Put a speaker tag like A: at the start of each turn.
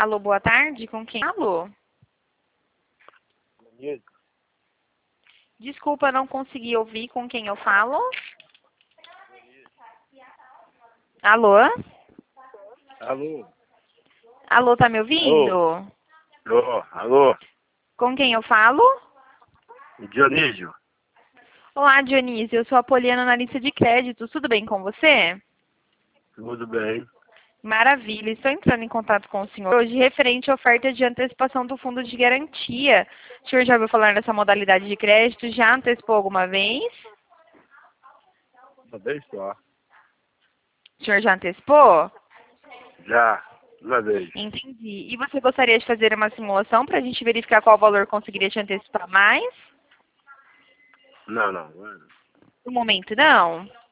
A: Alô, boa tarde. Com quem? Alô? Desculpa, não consegui ouvir com quem eu falo. Alô?
B: Alô?
A: Alô, tá me
B: Alô?
A: ouvindo?
B: Alô? Alô?
A: Com quem eu falo?
B: Dionísio?
A: Olá, Dionísio. Eu sou a Poliana, analista de créditos. Tudo bem com você?
B: Tudo bem?
A: Maravilha. Estou entrando em contato com o senhor hoje referente à oferta de antecipação do fundo de garantia. O senhor já ouviu falar dessa modalidade de crédito? Já antecipou alguma vez?
B: Uma vez só.
A: O senhor já antecipou?
B: Já. Uma vez.
A: Entendi. E você gostaria de fazer uma simulação para a gente verificar qual valor conseguiria te antecipar mais?
B: Não, não. Não.
A: No momento, não.